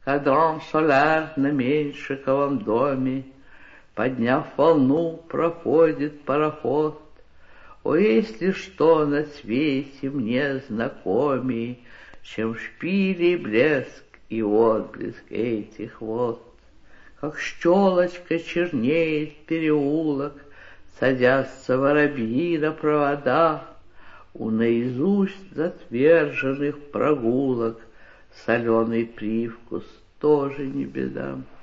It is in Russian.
Кадрон Соляр на Меньшиковом доме, подняв волну, проходит пароход. О, если что на свете мне знакомей, чем шпили блеск и отблеск этих вод. Как щелочка чернеет переулок, садятся воробьи на провода. У наизусть затверженных прогулок соленый привкус тоже не беда.